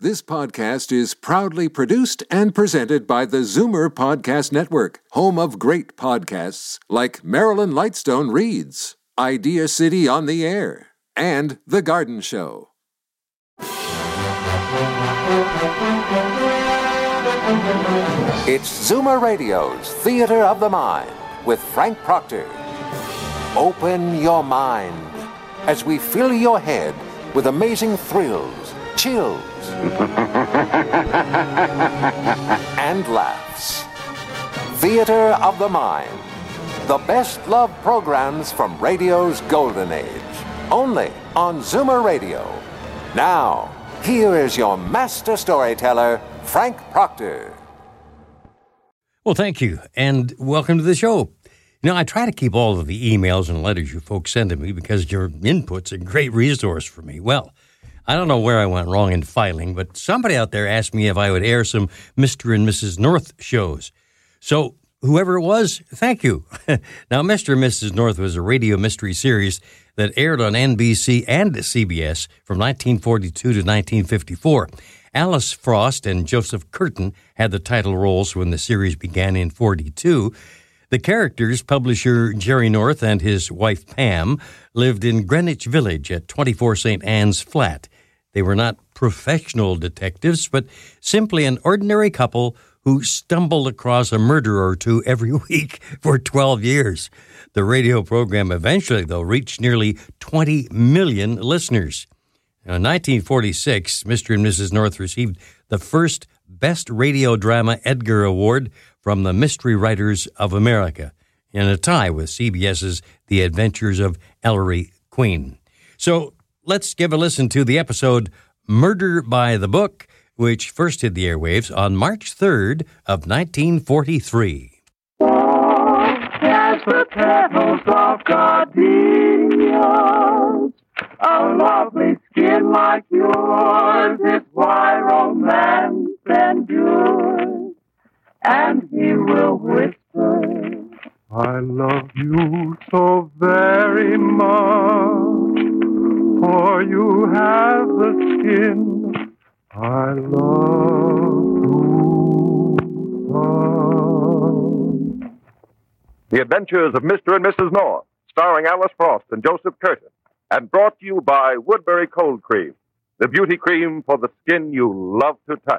This podcast is proudly produced and presented by the Zoomer Podcast Network, home of great podcasts like Marilyn Lightstone Reads, Idea City on the Air, and The Garden Show. It's Zoomer Radio's Theater of the Mind with Frank Proctor. Open your mind as we fill your head with amazing thrills, chills, and laughs. Theater of the Mind. The best love programs from radio's golden age. Only on Zoomer Radio. Now, here is your master storyteller, Frank Proctor. Well, thank you, and welcome to the show. You know, I try to keep all of the emails and letters you folks send to me because your input's a great resource for me. Well, I don't know where I went wrong in filing, but somebody out there asked me if I would air some Mr. and Mrs. North shows. So, whoever it was, thank you. Now, Mr. and Mrs. North was a radio mystery series that aired on NBC and CBS from 1942 to 1954. Alice Frost and Joseph Curtin had the title roles when the series began in 1942. The characters, publisher Jerry North and his wife Pam, lived in Greenwich Village at 24 St. Anne's Flat. They were not professional detectives, but simply an ordinary couple who stumbled across a murder or two every week for 12 years. The radio program eventually, though, reached nearly 20 million listeners. Now, in 1946, Mr. and Mrs. North received the first Best Radio Drama Edgar Award from the Mystery Writers of America, in a tie with CBS's The Adventures of Ellery Queen. So let's give a listen to the episode Murder by the Book, which first hit the airwaves on March 3rd of 1943. As the petals of gardenias, a lovely skin like yours is why romance endures. And he will whisper, I love you so very much, for you have the skin I love too much. The Adventures of Mr. and Mrs. North, starring Alice Frost and Joseph Curtin, and brought to you by Woodbury Cold Cream, the beauty cream for the skin you love to touch.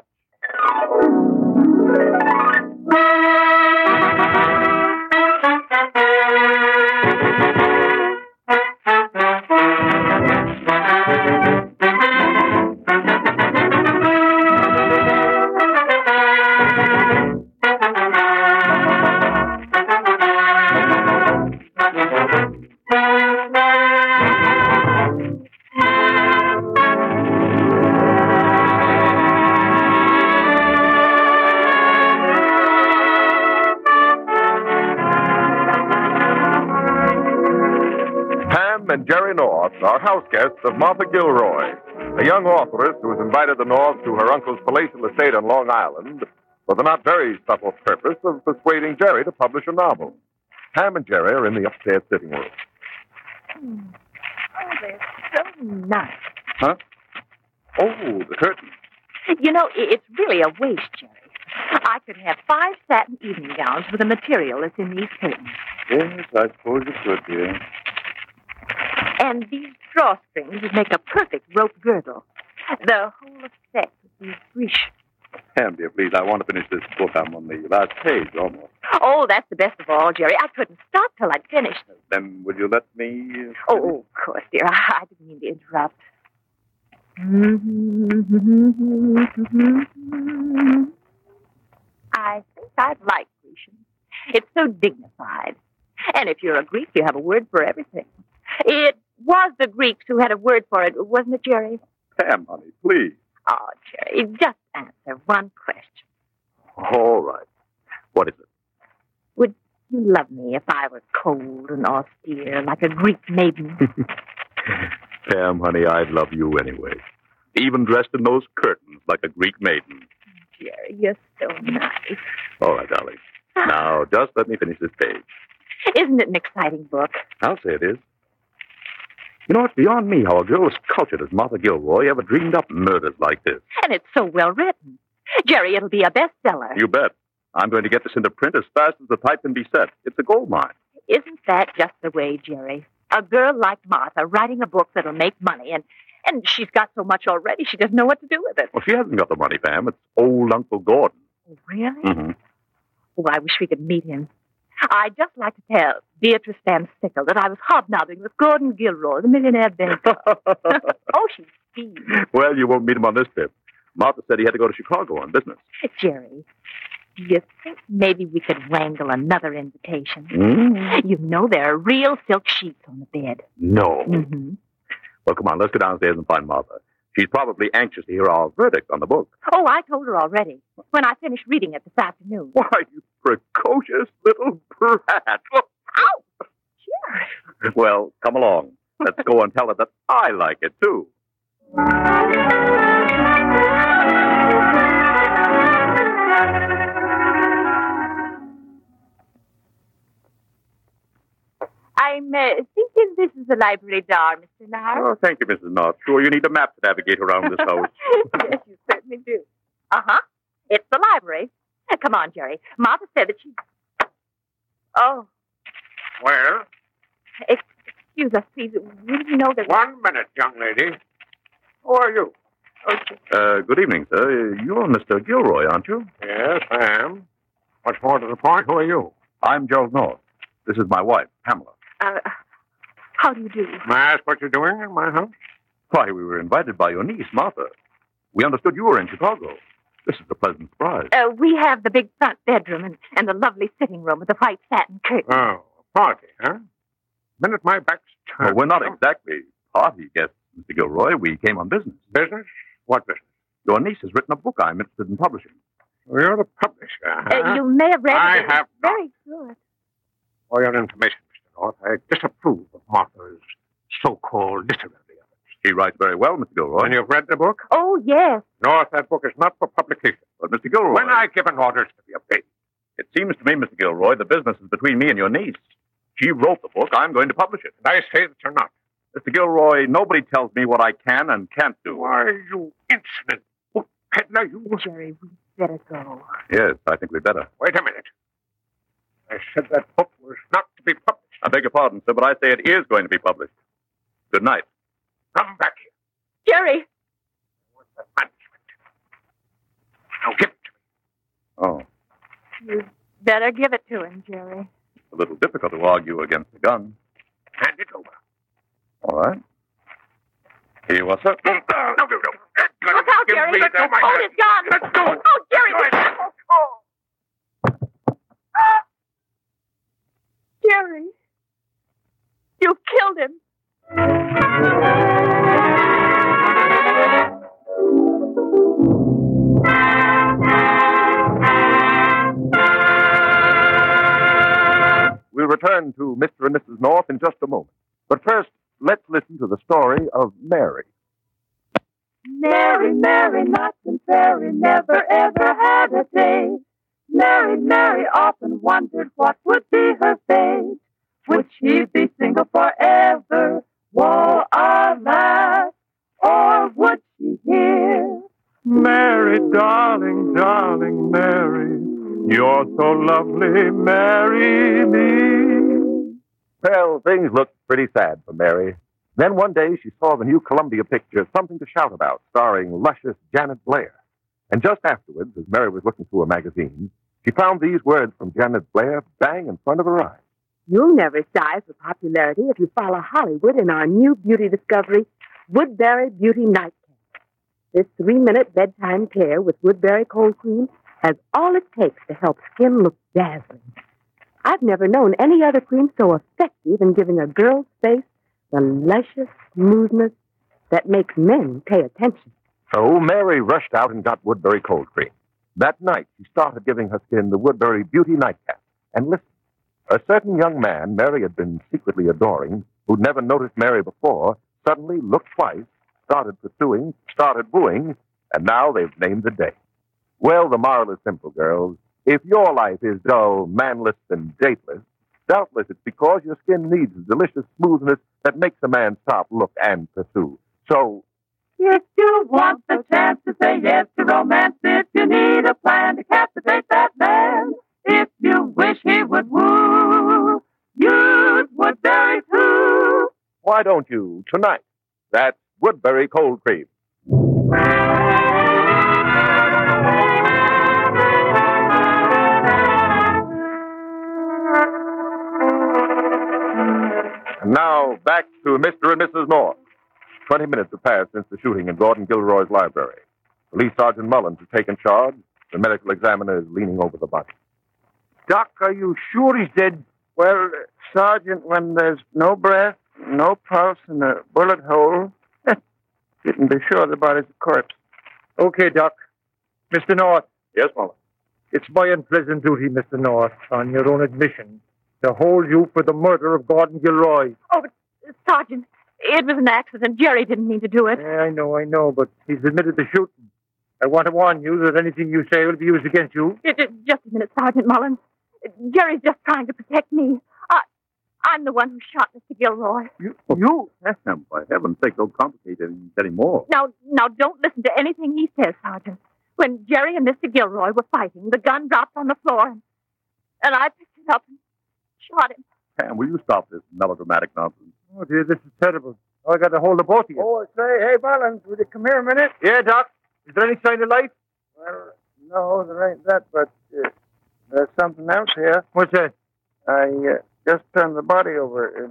And Jerry North are house guests of Martha Gilroy, a young authoress who has invited the North to her uncle's palatial estate on Long Island for the not very subtle purpose of persuading Jerry to publish a novel. Pam and Jerry are in the upstairs sitting room. Oh, they're so nice. Huh? Oh, the curtains. You know, it's really a waste, Jerry. I could have 5 satin evening gowns with the material that's in these curtains. Yes, I suppose you could, dear. And these drawstrings would make a perfect rope girdle. The whole effect would be rich. Pam, dear, please, I want to finish this book. I'm on the last page, almost. Oh, that's the best of all, Jerry. I couldn't stop till I'd finished. Then would you let me... Oh, of course, dear. I didn't mean to interrupt. I think I'd like Grecian. It's so dignified. And if you're a Greek, you have a word for everything. It was the Greeks who had a word for it, wasn't it, Jerry? Pam, honey, please. Oh, Jerry, just answer one question. All right. What is it? Would you love me if I were cold and austere, like a Greek maiden? Pam, honey, I'd love you anyway. Even dressed in those curtains like a Greek maiden. Jerry, you're so nice. All right, darling. Now, just let me finish this page. Isn't it an exciting book? I'll say it is. You know, it's beyond me how a girl as cultured as Martha Gilroy ever dreamed up murders like this. And it's so well written. Jerry, it'll be a bestseller. You bet. I'm going to get this into print as fast as the type can be set. It's a gold mine. Isn't that just the way, Jerry? A girl like Martha writing a book that'll make money, and she's got so much already, she doesn't know what to do with it. Well, she hasn't got the money, Pam. It's old Uncle Gordon. Oh, really? Mm-hmm. Oh, I wish we could meet him. I'd just like to tell Beatrice Van Sickle that I was hobnobbing with Gordon Gilroy, the millionaire banker. Oh, she's sweet. Well, you won't meet him on this trip. Martha said he had to go to Chicago on business. Jerry, do you think maybe we could wangle another invitation? Mm? You know there are real silk sheets on the bed. No. Mm-hmm. Well, come on, let's go downstairs and find Martha. She's probably anxious to hear our verdict on the book. Oh, I told her already, when I finished reading it this afternoon. Why, you precocious little brat. Ow! Jerry. Well, come along. Let's go and tell her that I like it, too. I'm thinking this is the library door, Mr. North. Oh, thank you, Mrs. North. Sure, you need a map to navigate around this house. Yes, you certainly do. Uh-huh. It's the library. Come on, Jerry. Martha said that she... Oh, Well, excuse us, please. We didn't know that... 1 minute, young lady. Who are you? Good evening, sir. You're Mr. Gilroy, aren't you? Yes, I am. Much more to the point, who are you? I'm Gerald North. This is my wife, Pamela. How do you do? May I ask what you're doing in my house? Why, we were invited by your niece, Martha. We understood you were in Chicago. This is a pleasant surprise. We have the big front bedroom and the lovely sitting room with the white satin curtains. Oh, a party, huh? Minute my back's Well, turned. we're not exactly party guests, Mr. Gilroy. We came on business. Business? What business? Your niece has written a book I'm interested in publishing. Well, you're the publisher, huh? You may have read I it. have It's very good. For your information, Mr. North, I disapprove of Martha's so-called literary efforts. She writes very well, Mr. Gilroy. And you've read the book? Oh, yes. North, that book is not for publication. But, Mr. Gilroy... When I give an order, it's to be obeyed. It seems to me, Mr. Gilroy, the business is between me and your niece. She wrote the book. I'm going to publish it. And I say that you're not. Mr. Gilroy, nobody tells me what I can and can't do. Why, you insolent book peddler, you... Jerry, we better go. Yes, I think we'd better. Wait a minute. I said that book was not to be published. I beg your pardon, sir, but I say it is going to be published. Good night. Come back here. Jerry! What's the manuscript? Now give it to me. Oh, You better give it to him, Jerry. it's a little difficult to argue against the gun. Hand it over. All right. Here you are, sir. No. Look out, Jerry! Let go, my Hold hand. his gun! Let go. Oh, Jerry! Jerry! You killed him! We'll return to Mr. and Mrs. North in just a moment. But first, let's listen to the story of Mary. Mary, Mary, not and fairy, never ever had a day. Mary, Mary often wondered what would be her fate. Would she be single forever? Woe, alas, or would she hear? Mary, darling, darling Mary, you're so lovely, marry me. Well, things looked pretty sad for Mary. Then one day she saw the new Columbia picture, Something to Shout About, starring luscious Janet Blair. And just afterwards, as Mary was looking through a magazine, she found these words from Janet Blair bang in front of her eyes. You'll never size for popularity if you follow Hollywood in our new beauty discovery, Woodbury Beauty Nightcap. This 3-minute bedtime care with Woodbury Cold Cream has all it takes to help skin look dazzling. I've never known any other cream so effective in giving a girl's face the luscious smoothness that makes men pay attention. So Mary rushed out and got Woodbury Cold Cream. That night, she started giving her skin the Woodbury Beauty Nightcap. And listen, a certain young man Mary had been secretly adoring, who'd never noticed Mary before, suddenly looked twice, started pursuing, started wooing, and now they've named the day. Well, the moral is simple, girls. If your life is dull, manless, and dateless, Doubtless it's because your skin needs the delicious smoothness that makes a man's top look and pursue. So, If you want the chance to say yes to romance, if you need a plan to captivate that man, if you wish he would woo, use Woodbury too. why don't you tonight? That's Woodbury Cold Cream. And now, back to Mr. and Mrs. North. 20 minutes have passed since the shooting in Gordon Gilroy's library. Police Sergeant Mullins has taken charge. The medical examiner is leaning over the body. Doc, are you sure he's dead? Well, Sergeant, when there's no breath, no pulse, and a bullet hole, you can be sure the body's a corpse. Okay, Doc. Mr. North, Yes, Mullins. it's my unpleasant duty, Mr. North, on your own admission, to hold you for the murder of Gordon Gilroy. Oh, but, Sergeant, it was an accident. Jerry didn't mean to do it. I know, but he's admitted to shooting. I want to warn you that anything you say will be used against you. Just a minute, Sergeant Mullins. Jerry's just trying to protect me. I'm the one who shot Mr. Gilroy. You? By heaven's sake, don't complicate it any more. Now, don't listen to anything he says, Sergeant. When Jerry and Mr. Gilroy were fighting, the gun dropped on the floor, and I picked it up and shot him. Sam, will you stop this melodramatic nonsense? Oh, dear, this is terrible. I got to hold the both of you. Oh, say, hey, Mullins, would you come here a minute? Yeah, Doc. Is there any sign of life? Well, no, there ain't that, but there's something else here. What's that? I just turned the body over.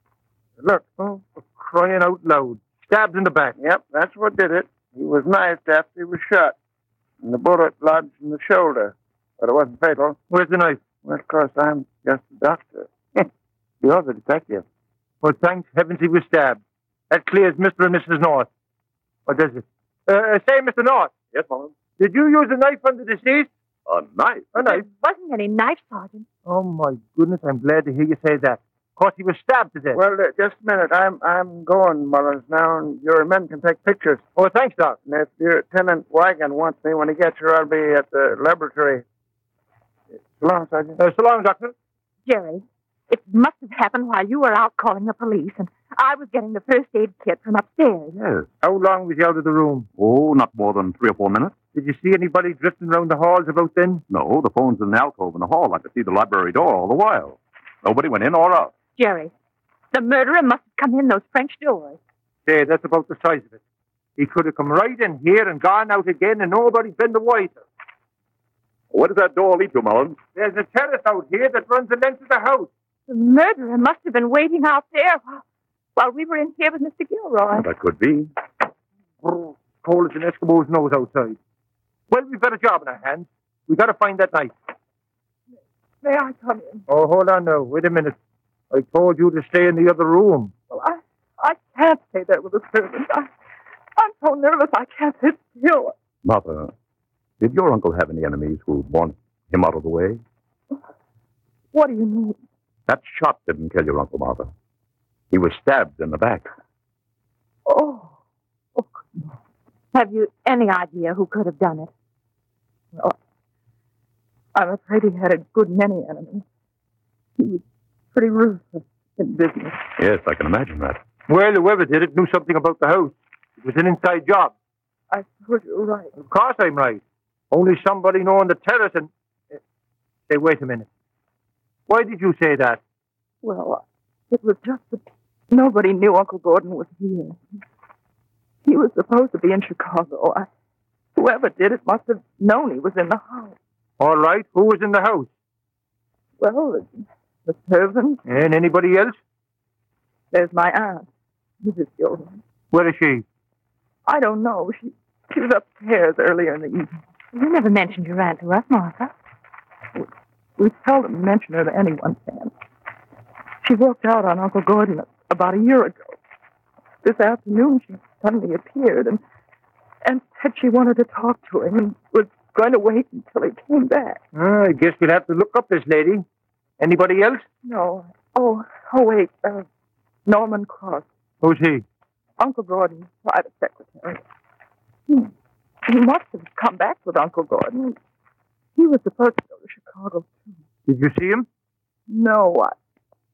Look. Oh, for crying out loud. Stabbed in the back. Yep, that's what did it. He was knifed after he was shot, and the bullet lodged in the shoulder, but it wasn't fatal. Where's the knife? Well, of course, I'm just a doctor. You're the detective. Well, thank heavens he was stabbed. That clears Mr. and Mrs. North. Or does it? Say, Mr. North. Yes, Mullins. Did you use a knife on the deceased? A knife? A knife? There wasn't any knife, Sergeant. Oh, my goodness, I'm glad to hear you say that. Of course, he was stabbed to death. Well, just a minute. I'm going, Mullins, now, and your men can take pictures. Oh, thanks, Doc. And if Lieutenant Wagon wants me when he gets here, I'll be at the laboratory. So long, Sergeant. So long, Doctor. Jerry, it must have happened while you were out calling the police, and I was getting the first aid kit from upstairs. Yes. How long was he out of the room? Oh, not more than 3 or 4 minutes. Did you see anybody drifting around the halls about then? No, the phone's in the alcove in the hall. I could see the library door all the while. Nobody went in or out. Jerry, the murderer must have come in those French doors. Say, that's about the size of it. He could have come right in here and gone out again, and nobody's been the wiser. Where does that door lead to, Mullins? There's a terrace out here that runs the length of the house. The murderer must have been waiting out there while we were in here with Mr. Gilroy. That cold be. Cold as an Eskimo's nose outside. Well, we've got a job in our hands. We've got to find that knife. May I come in? Oh, hold on now. Wait a minute. I told you to stay in the other room. Well, I can't stay there with the servants. I'm so nervous I can't sit still. Martha, did your uncle have any enemies who want him out of the way? What do you mean? That shot didn't kill your Uncle Martha. He was stabbed in the back. Oh. Have you any idea who could have done it? No. I'm afraid he had a good many enemies. He was pretty ruthless in business. Yes, I can imagine that. Well, whoever did it knew something about the house. It was an inside job. I suppose you're right. Of course I'm right. Only somebody knowing the terrace and... Say, wait a minute. Why did you say that? Well, it was just that nobody knew Uncle Gordon was here. He was supposed to be in Chicago. Whoever did it must have known he was in the house. All right. Who was in the house? Well, the servant. And anybody else? There's my aunt, Mrs. Gilroy. Where is she? I don't know. She was upstairs earlier in the evening. You never mentioned your aunt to us, Martha. We seldom mention her to anyone, Sam. She walked out on Uncle Gordon about a year ago. This afternoon, she suddenly appeared and said she wanted to talk to him and was going to wait until he came back. I guess we'll have to look up this lady. Anybody else? No. Oh, wait. Norman Cross. Who's he? Uncle Gordon's private secretary. He must have come back with Uncle Gordon. He was supposed to go to Chicago, too. Did you see him? No,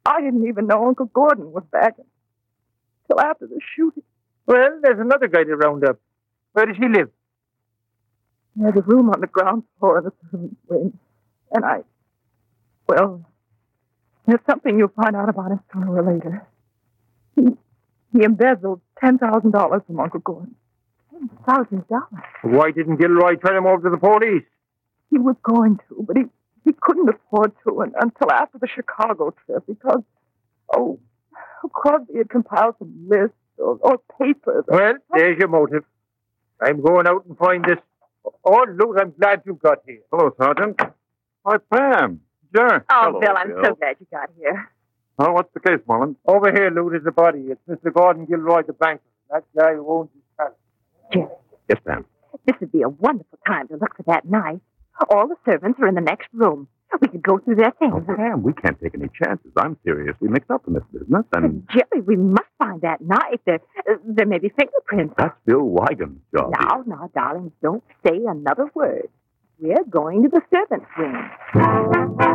I didn't even know Uncle Gordon was back until after the shooting. Well, there's another guy to round up. Where does he live? There's a room on the ground floor in the servants' wing. And well, there's something you'll find out about him sooner or later. He embezzled $10,000 from Uncle Gordon. $10,000? Why didn't Gilroy turn him over to the police? He was going to, but he couldn't afford to until after the Chicago trip because, Crosby had compiled some lists or papers. Well, there's your motive. I'm going out and find this. Oh, Lou, I'm glad you got here. Hello, Sergeant. Hi, Pam. Sure. Oh, Hello, Bill, I'm Bill. so glad you got here. Oh, what's the case, Mullen? Over here, Lou, there's a body. It's Mr. Gordon Gilroy, the banker. That guy who owns his palace. Jerry, Yes, ma'am. this would be a wonderful time to look for that knife. All the servants are in the next room. We could go through their things. Oh, Pam, we can't take any chances. I'm seriously mixed up in this business, and Jerry, we must find that knife. There may be fingerprints. that's Bill Wigan's job. Now, darling, don't say another word. We're going to the servants' wing.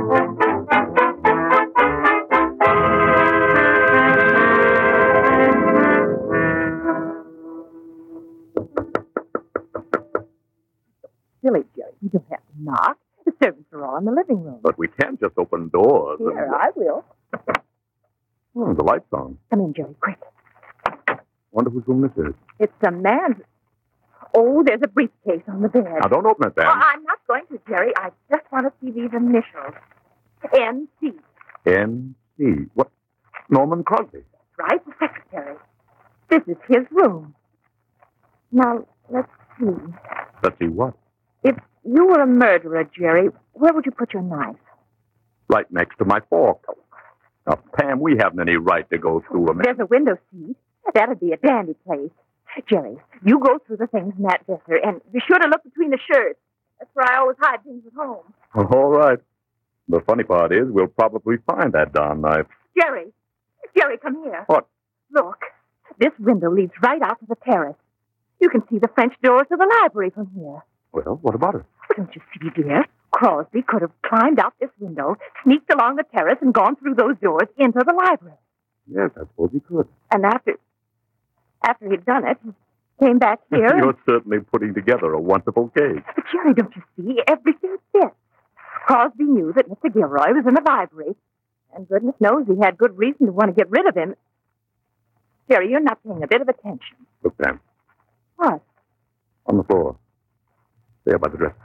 Silly, Jerry. You don't have to knock. The servants are all in the living room. But we can't just open doors. Here, I will. Oh, the light's on. Come in, Jerry, quick. Wonder whose room this is. It's a man's. Oh, there's a briefcase on the bed. Now, don't open it, Pam. Oh, I'm not going to, Jerry. I just want to see these initials. N.C. N.C. What? Norman Crosby. Right, the secretary. This is his room. Now, let's see. Let's see what? If you were a murderer, Jerry, where would you put your knife? Right next to my fork. Now, Pam, we haven't any right to go through a man. There's a window seat. That'd be a dandy place. Jerry, you go through the things in that dresser, and be sure to look between the shirts. That's where I always hide things at home. All right. The funny part is we'll probably find that darn knife. Jerry, come here. What? Look, this window leads right out to the terrace. You can see the French doors to the library from here. Well, what about it? Don't you see, dear? Crosby could have climbed out this window, sneaked along the terrace, and gone through those doors into the library. Yes, I suppose he could. And after he'd done it, he came back here. You're certainly putting together a wonderful case. But, Jerry, don't you see? Everything fits. Crosby knew that Mr. Gilroy was in the library, and goodness knows he had good reason to want to get rid of him. Jerry, you're not paying a bit of attention. Look, Pam. What? On the floor. There by the dresser.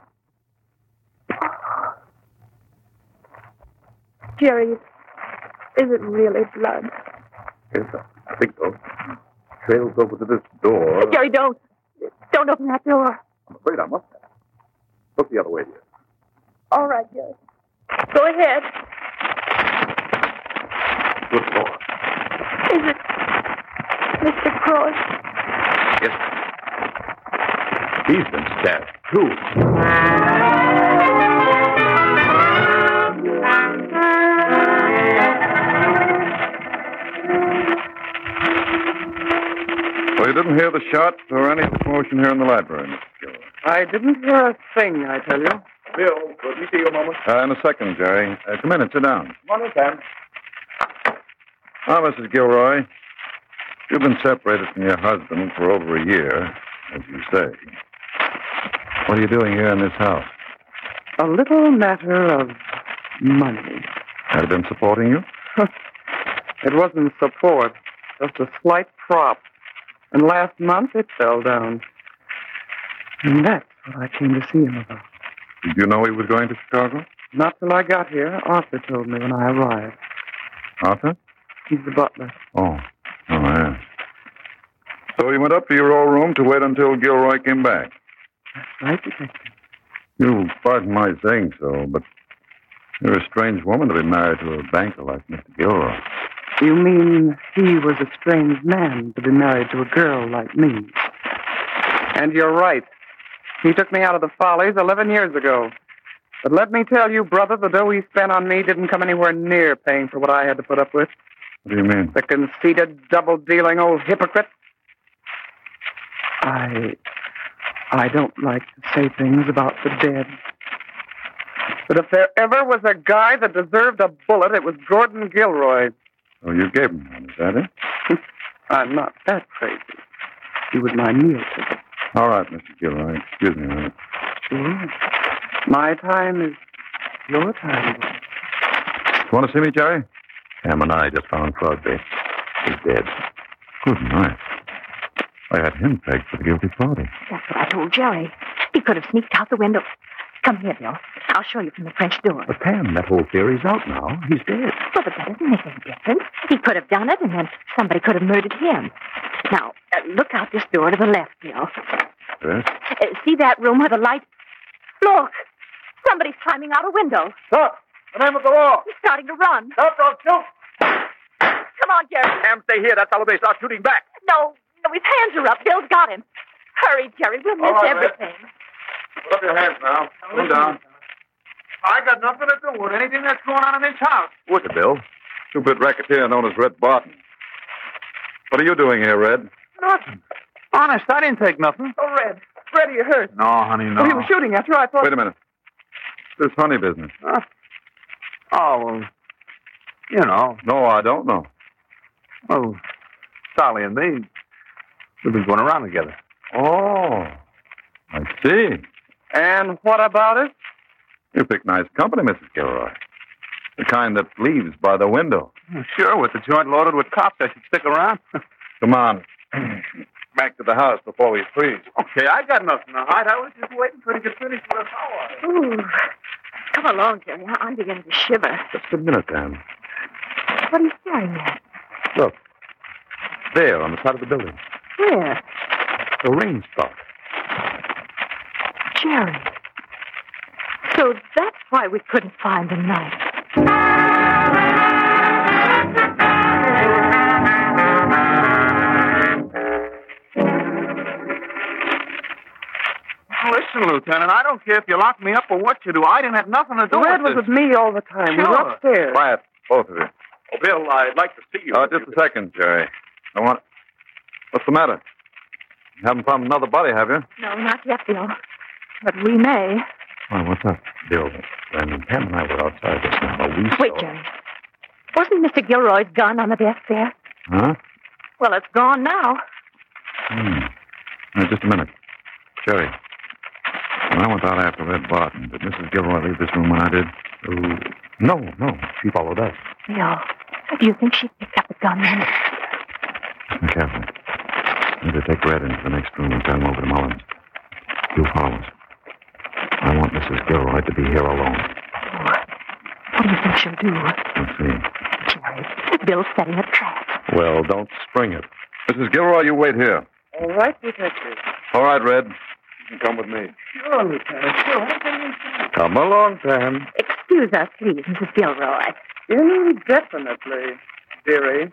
Jerry, is it really blood? Yes, I think so. Trails over to this door. Jerry, don't open that door. I'm afraid I must have. Look the other way, dear. All right, Jerry. Go ahead. Good Lord. Is it Mr. Cross? Yes. He's been stabbed, too. So you didn't hear the shot or any commotion here in the library, Mr. Gilroy? I didn't hear a thing, I tell you. Bill, could we see you a moment? In a second, Jerry. Come in and sit down. Come on in, Pam. Now, Mrs. Gilroy, you've been separated from your husband for over a year, as you say. What are you doing here in this house? A little matter of money. Had he been supporting you? It wasn't support, just a slight prop. And last month it fell down. And that's what I came to see him about. Did you know he was going to Chicago? Not till I got here. Arthur told me when I arrived. Arthur? He's the butler. Oh, yes. So you went up to your old room to wait until Gilroy came back? That's right, Detective. You pardon my saying so, but you're a strange woman to be married to a banker like Mr. Gilroy. You mean he was a strange man to be married to a girl like me? And you're right. He took me out of the Follies 11 years ago. But let me tell you, brother, the dough he spent on me didn't come anywhere near paying for what I had to put up with. What do you mean? The conceited, double-dealing old hypocrite. I don't like to say things about the dead. But if there ever was a guy that deserved a bullet, it was Gordon Gilroy. Oh, you gave him one, is that it? I'm not that crazy. He was my meal ticket. All right, Mr. Gilroy. Excuse me a minute. Sure. My time is your time. You want to see me, Jerry? Ham and I just found Crosby. He's dead. Good night. I had him pegged for the guilty party. That's what I told Jerry. He could have sneaked out the window. Come here, Bill. I'll show you from the French door. But, Pam, that whole theory's out now. He's dead. Well, but that doesn't make any difference. He could have done it, and then somebody could have murdered him. Now, look out this door to the left, Bill. Yes? See that room where the light... Look! Somebody's climbing out a window. Stop! The name of the law! He's starting to run. Stop, don't shoot! Come on, Jerry. Pam, stay here. That's how they start shooting back. No, his hands are up. Bill's got him. Hurry, Jerry. We'll miss All right, Red. everything. Put up your hands now. Put them down. I got nothing to do with anything that's going on in this house. Wicked, Bill. Two-bit racketeer known as Red Barton. What are you doing here, Red? Nothing. Honest, I didn't take nothing. Oh, Red. Red, are you hurt? No, honey, no. Oh, he was shooting at you. I thought... Wait a minute. This honey business. Oh, well, you know. No, I don't know. Well, Sally and me, we've been going around together. Oh, I see. And what about it? You pick nice company, Mrs. Gilroy. The kind that leaves by the window. Sure, with the joint loaded with cops, I should stick around. Come on. Back to the house before we freeze. Okay, I got nothing to hide. I was just waiting for you to finish with us all. Ooh. Come along, Jerry. I'm beginning to shiver. Just a minute, Pam. What are you staring at? Look. There, on the side of the building. Where? The rain spot. Jerry. So that's why we couldn't find the knife. Listen, Lieutenant, I don't care if you lock me up or what you do. I didn't have nothing to do Red with was this. with me all the time. We were Sure. upstairs. Quiet, both of you. Oh, Bill, I'd like to see you. Just a second, Jerry. I want... What's the matter? You haven't found another body, have you? No, not yet, Bill. But we may. Well, what's up? Bill, when Pam and I were outside just now, we Wait, saw... Jerry. Wasn't Mr. Gilroy's gun on the desk there? Huh? Well, it's gone now. Now, just a minute. Jerry, when I went out after Red Barton, did Mrs. Gilroy leave this room when I did? No. She followed us. Bill, do you think she picked up the gun then? Listen carefully. I'm going to take Red into the next room and turn him over to Mullins. You follow us. I want Mrs. Gilroy to be here alone. Oh, what do you think she'll do? Let's see. Jerry, Bill's setting a trap. Well, don't spring it. Mrs. Gilroy, you wait here. All right, Detective. All right, Red. You can come with me. Sure, Lieutenant. Sure. Come along, Pam. Excuse us, please, Mrs. Gilroy. Indefinitely, dearie.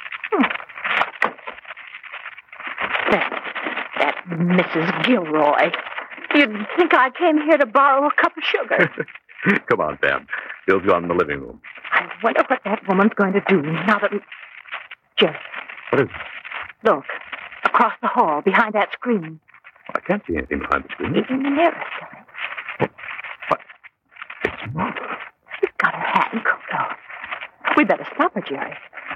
That Mrs. Gilroy. You'd think I came here to borrow a cup of sugar. Come on, Pam. Bill's gone in the living room. I wonder what that woman's going to do now that we... Jerry, What is it? look. Across the hall, behind that screen. I can't see anything behind the screen. In the mirror, Jerry. What? It's Martha. She's got her hat and coat off. We better stop her, Jerry.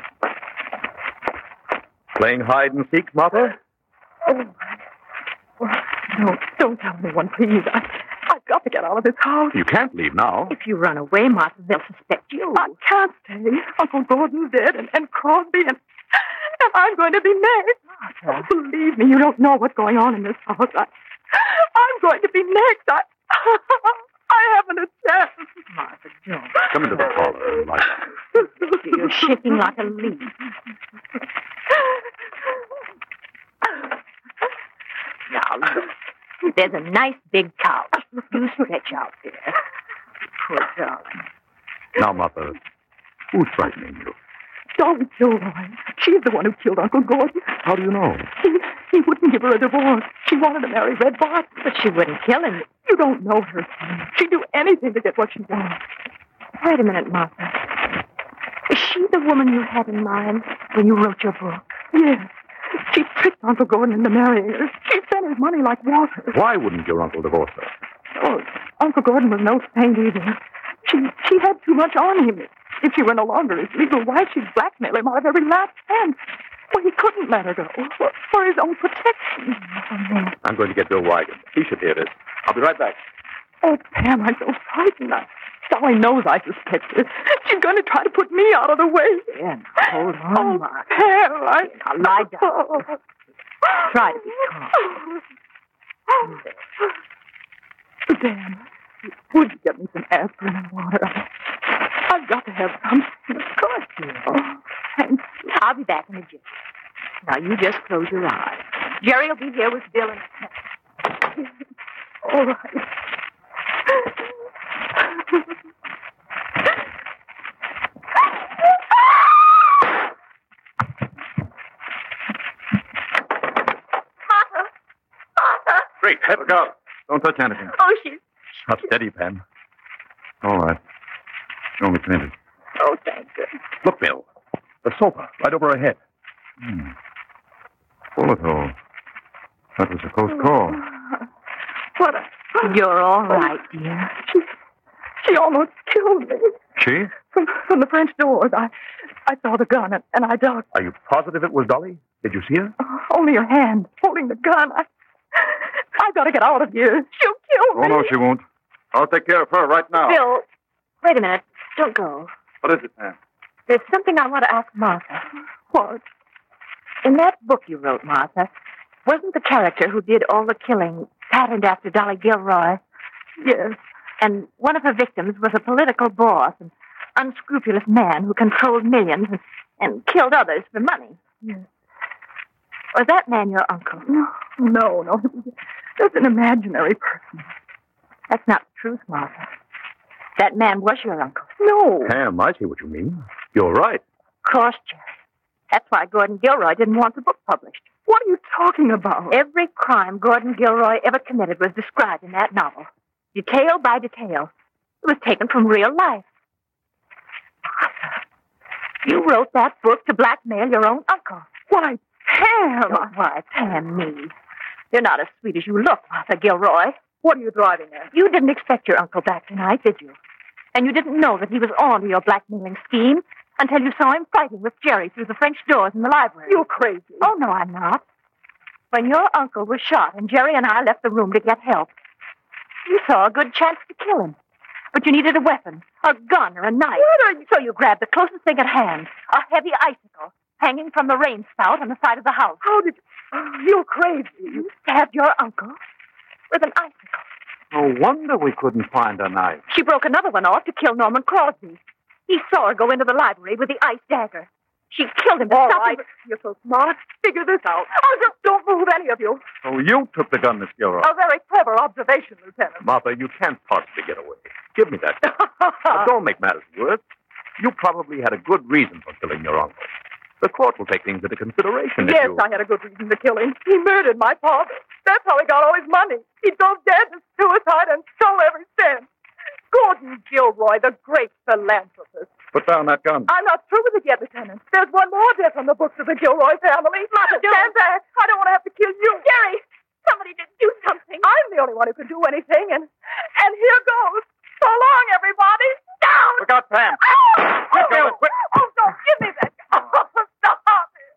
Playing hide and seek, Martha? Oh, no, don't tell anyone, please. I've got to get out of this house. You can't leave now. If you run away, Martha, they'll suspect you. I can't stay. Uncle Gordon's dead, and Crosby, and I'm going to be next. Martha. Oh, believe me, you don't know what's going on in this house. I'm going to be next. I haven't a chance. Martha, don't. Come into the parlor and light. You're shaking like a leaf. Now, look. There's a nice big couch. You stretch out there. Poor darling. Now, Martha, who's frightening you? Dolly Gilroy. She's the one who killed Uncle Gordon. How do you know? He wouldn't give her a divorce. She wanted to marry Red Barton. But she wouldn't kill him. You don't know her, son. She'd do anything to get what she wants. Wait a minute, Martha. Is she the woman you had in mind when you wrote your book? Yes. She tricked Uncle Gordon into marrying her. She spent his money like water. Why wouldn't your uncle divorce her? Oh, Uncle Gordon was no saint either. She had too much on him. If she were no longer his legal wife, she'd blackmail him out of every last cent. Well, he couldn't let her go for his own protection. I'm going to get Bill Wigan. He should hear this. I'll be right back. Oh, Pam, I'm so frightened. Dolly knows I suspect her. She's going to try to put me out of the way. Pam, hold on, Martha. Pam, Now lie down. Try to be calm. Dan, would you get me some aspirin and water? I've got to have some. Of course, dear. Oh, thanks. I'll be back in a jiffy. Now, you just close your eyes. Jerry will be here with Bill in a minute. All right. Great. Look out. Don't touch anything. Oh, she's... Now, steady, Pam. All right. She only fainted. Oh, thank you. Look, Bill. The sofa, right over her head. Bullet hole. That was a close call. What a... You're all right, dear. She almost killed me. She? From the French doors. I saw the gun and I ducked. Are you positive it was Dolly? Did you see her? Only her hand holding the gun. I've got to get out of here. She'll kill me. Oh, no, she won't. I'll take care of her right now. Bill, wait a minute. Don't go. What is it, Pam? There's something I want to ask Martha. What? In that book you wrote, Martha, wasn't the character who did all the killing patterned after Dolly Gilroy? Yes. And one of her victims was a political boss, an unscrupulous man who controlled millions and killed others for money. Yes. Was that man your uncle? No. It was just an imaginary person. That's not the truth, Martha. That man was your uncle. No. Pam, I see what you mean. You're right. Of course, Jerry. That's why Gordon Gilroy didn't want the book published. What are you talking about? Every crime Gordon Gilroy ever committed was described in that novel, detail by detail. It was taken from real life. Martha, you wrote that book to blackmail your own uncle. Why, Pam! Don't why, Pam me. You're not as sweet as you look, Martha Gilroy. What are you driving at? You didn't expect your uncle back tonight, did you? And you didn't know that he was on to your blackmailing scheme until you saw him fighting with Jerry through the French doors in the library. You're crazy. Oh, no, I'm not. When your uncle was shot and Jerry and I left the room to get help, you saw a good chance to kill him. But you needed a weapon, a gun or a knife. What are you... So you grabbed the closest thing at hand, a heavy icicle hanging from the rain spout on the side of the house. How did you... You're crazy. You stabbed your uncle with an icicle. No wonder we couldn't find a knife. She broke another one off to kill Norman Crosby. He saw her go into the library with the ice dagger. She killed him to All stop right. him. You're so smart. Figure this out. Oh, just don't move, any of you. So you took the gun, Miss Gilroy. A very clever observation, Lieutenant. Martha, you can't possibly get away. Give me that gun. But don't make matters worse. You probably had a good reason for killing your uncle. The court will take things into consideration if Yes, you... I had a good reason to kill him. He murdered my father. That's how he got all his money. He drove Dad to suicide and stole every cent. Gordon Gilroy, the great philanthropist. Put down that gun. I'm not through with it yet, Lieutenant. There's one more death on the books of the Gilroy family. Martha, stand back. I don't want to have to kill you. Jerry, somebody did do something. I'm the only one who can do anything, and here goes. So long, everybody. Down! Look out, Pam. Quick, Bill, quick. Oh, don't give me that. Oh, stop it.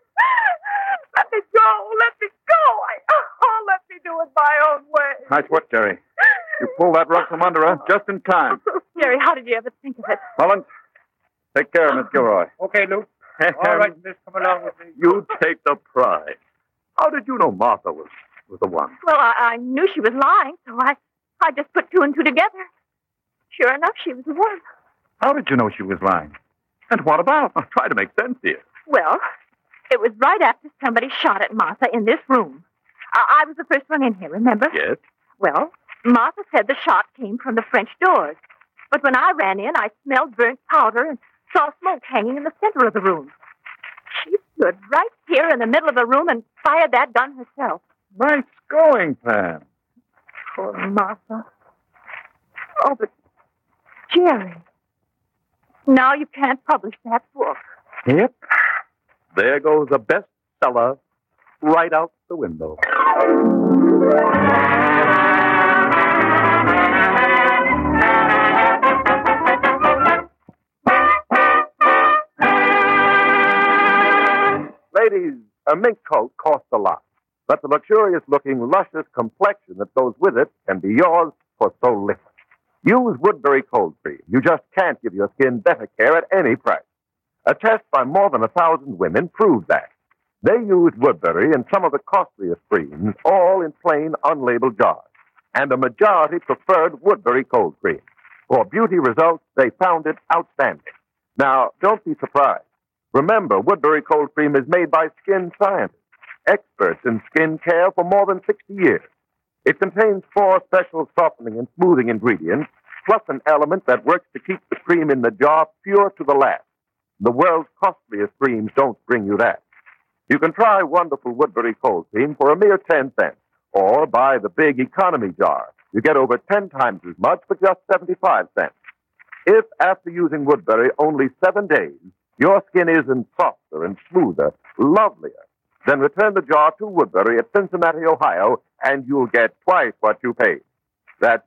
Let me go. Let me go. Let me do it my own way. Nice work, Jerry. You pulled that rug from under her just in time. Jerry, how did you ever think of it? Mullins, take care of Miss Gilroy. Okay, Luke. All right, miss, come along with me. You take the prize. How did you know Martha was the one? Well, I knew she was lying, so I just put two and two together. Sure enough, she was the one. How did you know she was lying? And what about? Try to make sense here. Well, it was right after somebody shot at Martha in this room. I was the first one in here, remember? Yes. Well, Martha said the shot came from the French doors. But when I ran in, I smelled burnt powder and saw smoke hanging in the center of the room. She stood right here in the middle of the room and fired that gun herself. Nice going, Pam. Poor Martha. Oh, but Jerry, now you can't publish that book. Yep. There goes a bestseller right out the window. A mink coat costs a lot, but the luxurious-looking, luscious complexion that goes with it can be yours for so little. Use Woodbury Cold Cream. You just can't give your skin better care at any price. A test by more than 1,000 women proved that. They used Woodbury in some of the costliest creams, all in plain, unlabeled jars. And a majority preferred Woodbury Cold Cream. For beauty results, they found it outstanding. Now, don't be surprised. Remember, Woodbury Cold Cream is made by skin scientists, experts in skin care for more than 60 years. It contains 4 special softening and smoothing ingredients, plus an element that works to keep the cream in the jar pure to the last. The world's costliest creams don't bring you that. You can try wonderful Woodbury Cold Cream for a mere 10 cents, or buy the big economy jar. You get over 10 times as much for just 75 cents. If, after using Woodbury only 7 days, your skin isn't softer and smoother, lovelier, then return the jar to Woodbury at Cincinnati, Ohio, and you'll get twice what you paid. That's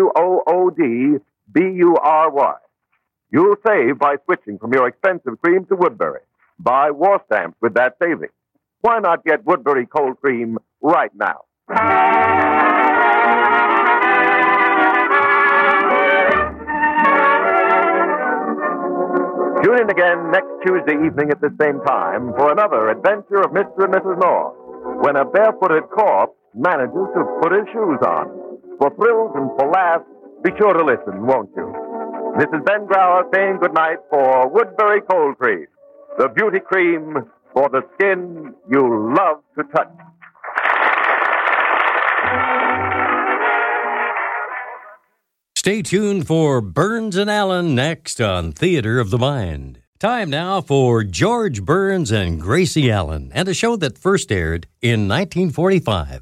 Woodbury. You'll save by switching from your expensive cream to Woodbury. Buy war stamps with that saving. Why not get Woodbury Cold Cream right now? Tune in again next Tuesday evening at the same time for another adventure of Mr. and Mrs. North, when a barefooted corpse manages to put his shoes on. For thrills and for laughs, be sure to listen, won't you? This is Ben Grauer saying goodnight for Woodbury Cold Cream, the beauty cream for the skin you love to touch. Stay tuned for Burns and Allen next on Theater of the Mind. Time now for George Burns and Gracie Allen, and a show that first aired in 1945.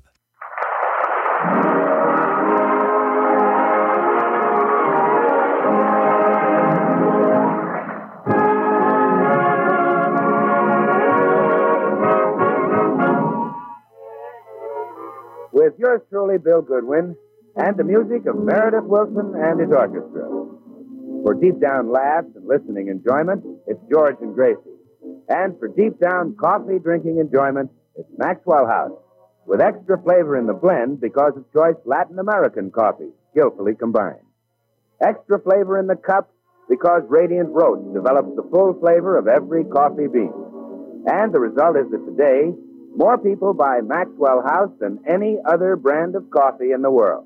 With yours truly, Bill Goodwin, and the music of Meredith Wilson and his orchestra. For deep down laughs and listening enjoyment, it's George and Gracie. And for deep down coffee drinking enjoyment, it's Maxwell House, with extra flavor in the blend because of choice Latin American coffee, skillfully combined. Extra flavor in the cup because Radiant Roast develops the full flavor of every coffee bean. And the result is that today, more people buy Maxwell House than any other brand of coffee in the world.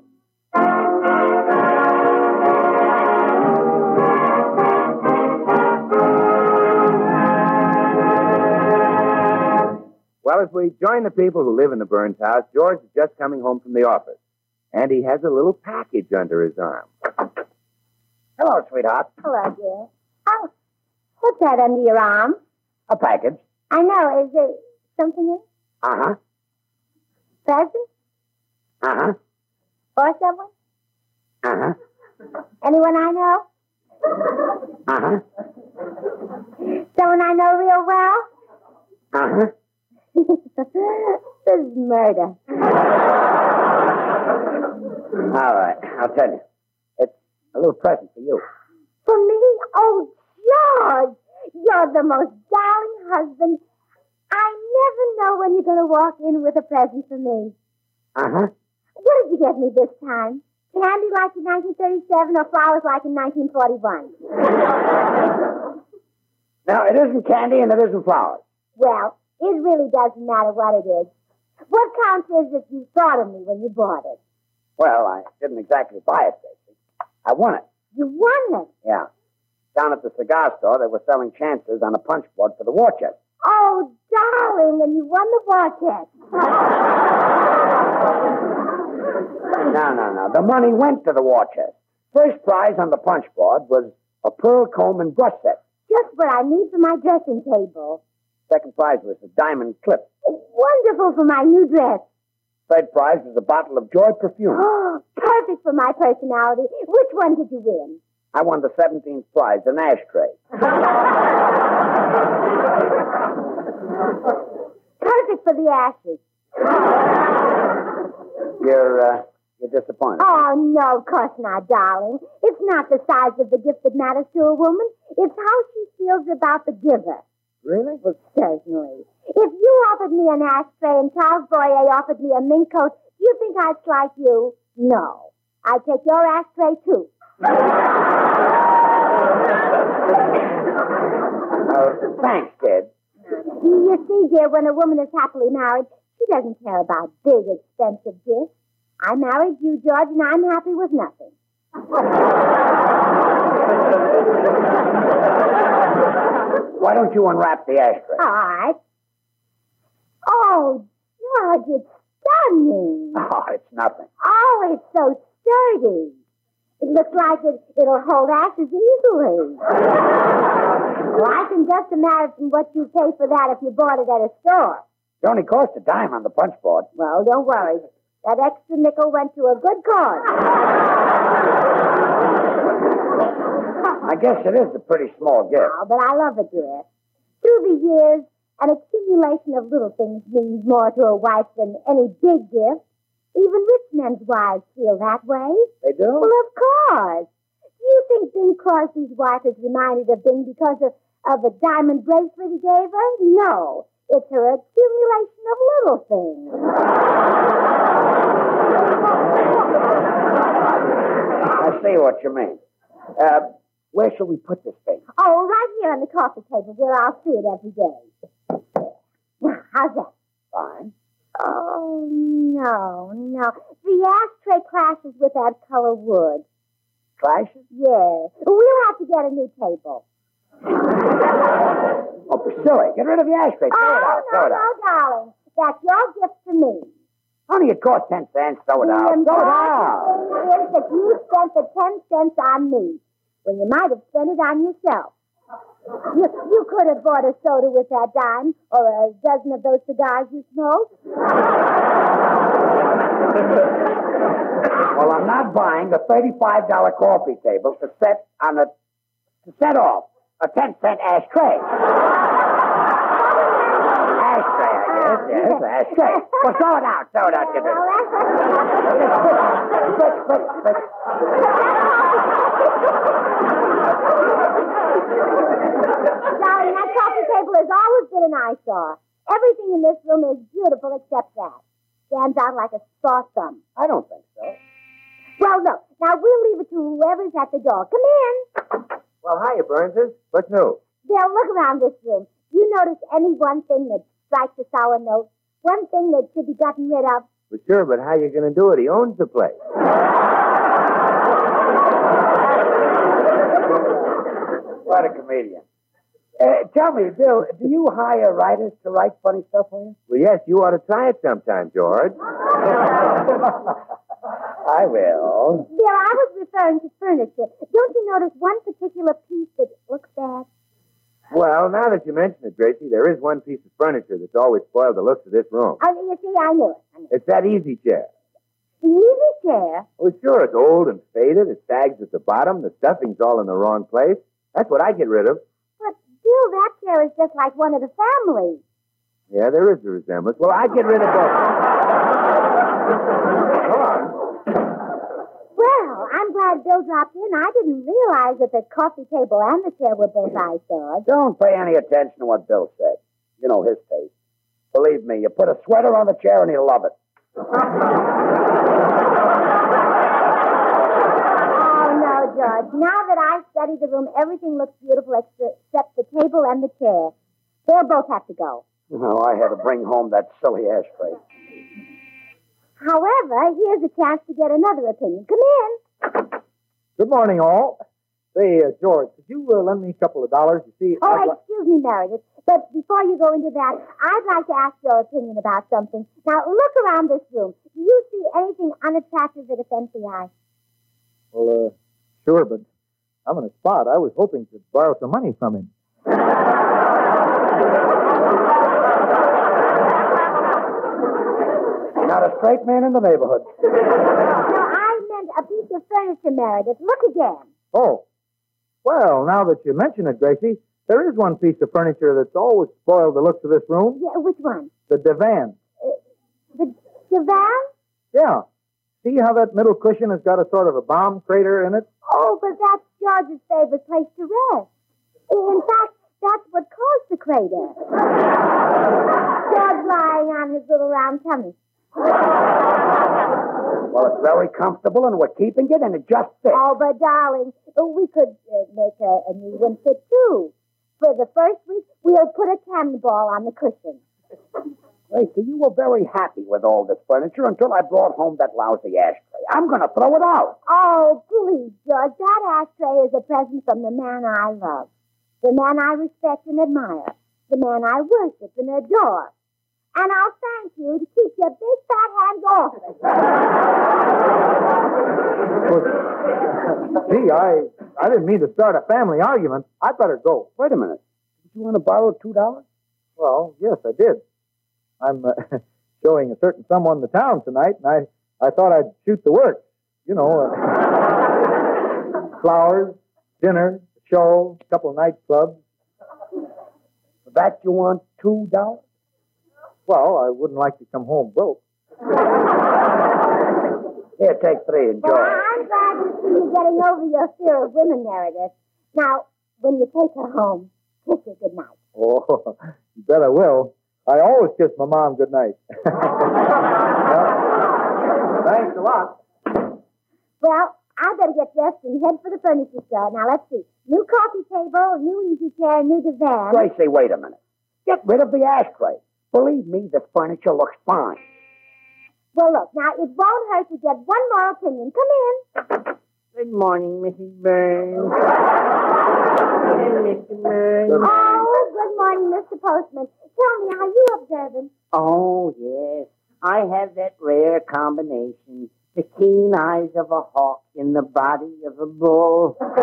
Well, as we join the people who live in the Burns house, George is just coming home from the office, and he has a little package under his arm. Hello, sweetheart. Hello, dear. Oh, what's that under your arm? A package. I know. Is there something in it? Uh-huh. Present? Uh-huh. For someone? Uh-huh. Anyone I know? Uh-huh. Someone I know real well? Uh-huh. This is murder. All right, I'll tell you. It's a little present for you. For me? Oh, George! You're the most darling husband. I never know when you're going to walk in with a present for me. Uh-huh. What did you get me this time? Candy like in 1937 or flowers like in 1941? No, it isn't candy and it isn't flowers. Well, it really doesn't matter what it is. What counts is that you thought of me when you bought it. Well, I didn't exactly buy it, Stacy. I won it. You won it? Yeah. Down at the cigar store, they were selling chances on a punch board for the war chest. Oh, darling, and you won the war chest. No. The money went to the war chest. First prize on the punch board was a pearl comb and brush set. Just what I need for my dressing table. Second prize was a diamond clip. Wonderful for my new dress. Third prize was a bottle of Joy perfume. Oh, perfect for my personality. Which one did you win? I won the 17th prize, an ashtray. Perfect for the ashes. You're disappointed. Oh, no, of course not, darling. It's not the size of the gift that matters to a woman. It's how she feels about the giver. Really? Well, certainly. If you offered me an ashtray and Charles Boyer offered me a mink coat, do you think I'd slight you? No. I'd take your ashtray, too. Thanks, kid. You see, dear, when a woman is happily married, she doesn't care about big, expensive gifts. I married you, George, and I'm happy with nothing. Why don't you unwrap the ashtray? All right. Oh, George, it's stunning. Oh, it's nothing. Oh, it's so sturdy. It looks like it'll hold ashes easily. Well, I can just imagine what you pay for that if you bought it at a store. It only cost a dime on the punch board. Well, don't worry. That extra nickel went to a good cause. I guess it is a pretty small gift. Oh, but I love it, dear. Through the years, an accumulation of little things means more to a wife than any big gift. Even rich men's wives feel that way. They do? Well, of course. Do you think Bing Crosby's wife is reminded of Bing because of a diamond bracelet he gave her? No. It's her accumulation of little things. I see what you mean. Where shall we put this thing? Oh, right here on the coffee table where I'll see it every day. Now, how's that? Fine. Oh, no. The ashtray clashes with that color wood. Clashes? Yeah. We'll have to get a new table. Oh, Priscilla, get rid of the ashtray. Throw it out. No, darling. That's your gift to me. Only it cost 10 cents. Throw it out. The important thing is that you spent the 10 cents on me when you might have spent it on yourself. You could have bought a soda with that dime or a dozen of those cigars you smoke. Well, I'm not buying a $35 coffee table to set off a 10-cent ashtray. Ashtray, I guess. Yes, ashtray. Well, throw it out, get rid of it. Split. Darling, that coffee table has always been an eyesore. Everything in this room is beautiful except that. Stands out like a sore thumb. I don't think so. Well, look. Now, we'll leave it to whoever's at the door. Come in. Well, hiya, Burnses. What's new? Bill, look around this room. You notice any one thing that strikes a sour note? One thing that should be gotten rid of? Well, sure, but how you going to do it? He owns the place. What a comedian. Tell me, Bill, do you hire writers to write funny stuff for you? Well, yes, you ought to try it sometime, George. I will. Bill, I was referring to furniture. Don't you notice one particular piece that looks bad? Well, now that you mention it, Gracie, there is one piece of furniture that's always spoiled the looks of this room. Oh, you see, I knew it. It's that easy chair. The easy chair? Oh, sure, it's old and faded. It sags at the bottom. The stuffing's all in the wrong place. That's what I get rid of. But, Bill, that chair is just like one of the family. Yeah, there is a resemblance. Well, I get rid of both. Come on. Well, I'm glad Bill dropped in. I didn't realize that the coffee table and the chair were both eyesores. Don't pay any attention to what Bill said. You know his taste. Believe me, you put a sweater on the chair and he'll love it. Oh, no, George. Now that I've studied the room, everything looks beautiful except the table and the chair. They'll both have to go. No, I had to bring home that silly ashtray. However, here's a chance to get another opinion. Come in. Good morning, all. Say, George, could you lend me a couple of dollars? You see, Excuse me, Meredith. But before you go into that, I'd like to ask your opinion about something. Now, look around this room. Do you see anything unattractive that offends the eye? Well, sure, but I'm in a spot. I was hoping to borrow some money from him. Not a straight man in the neighborhood. No, I meant a piece of furniture, Meredith. Look again. Oh. Well, now that you mention it, Gracie, there is one piece of furniture that's always spoiled the looks of this room. Yeah, which one? The divan. The divan? Yeah. See how that middle cushion has got a sort of a bomb crater in it? Oh, but that's George's favorite place to rest. In fact, That's what caused the crater. George lying on his little round tummy. Well, it's very comfortable, and we're keeping it, and it just fits. Oh, but darling, we could make a new one fit, too. For the first week, we'll put a cannonball on the cushion. Gracie, you were very happy with all this furniture until I brought home that lousy ashtray. I'm going to throw it out. Oh, please, George, that ashtray is a present from the man I love. The man I respect and admire. The man I worship and adore. And I'll thank you to keep your big fat hands off it. Gee, I didn't mean to start a family argument. I'd better go. Wait a minute. Did you want to borrow $2? Well, yes, I did. I'm showing a certain someone the town tonight, and I thought I'd shoot the works. You know, flowers, dinner, show, a couple of nightclubs. For that you want $2? Well, I wouldn't like to come home broke. Here, take 3, enjoy. Well, I'm glad to see you getting over your fear of women, Meredith. Now, when you take her home, kiss her goodnight. Oh, you bet I will. I always kiss my mom goodnight. Thanks a lot. Well, I better get dressed and head for the furniture store. Now, let's see. New coffee table, new easy chair, new divan. Gracie, wait a minute. Get rid of the ashtray. Believe me, the furniture looks fine. Well, look, now, it won't hurt to get one more opinion. Come in. Good morning, Mrs. Burns. Mr. Burns. Oh, good morning, Mr. Postman. Tell me, are you observant? Oh, yes. I have that rare combination. The keen eyes of a hawk in the body of a bull. Oh,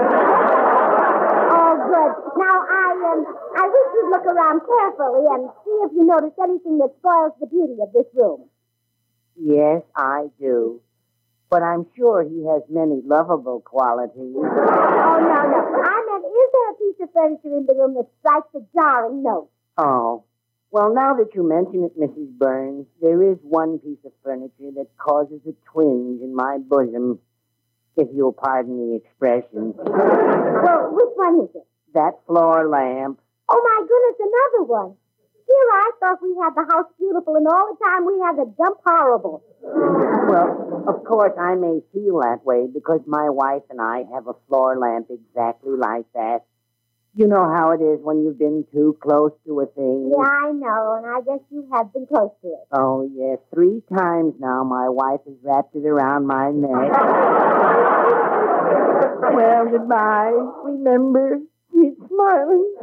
good. Now, I wish you'd look around carefully and see if you notice anything that spoils the beauty of this room. Yes, I do. But I'm sure he has many lovable qualities. Oh, no. I meant, is there a piece of furniture in the room that strikes a jarring note? Oh. Well, now that you mention it, Mrs. Burns, there is one piece of furniture that causes a twinge in my bosom, if you'll pardon the expression. Well, which one is it? That floor lamp. Oh, my goodness, another one. Here I thought we had the house beautiful, and all the time we had the dump horrible. Well, of course, I may feel that way because my wife and I have a floor lamp exactly like that. You know how it is when you've been too close to a thing. Yeah, I know, and I guess you have been close to it. Oh, yes. 3 times now my wife has wrapped it around my neck. Well, goodbye. Remember, keep smiling.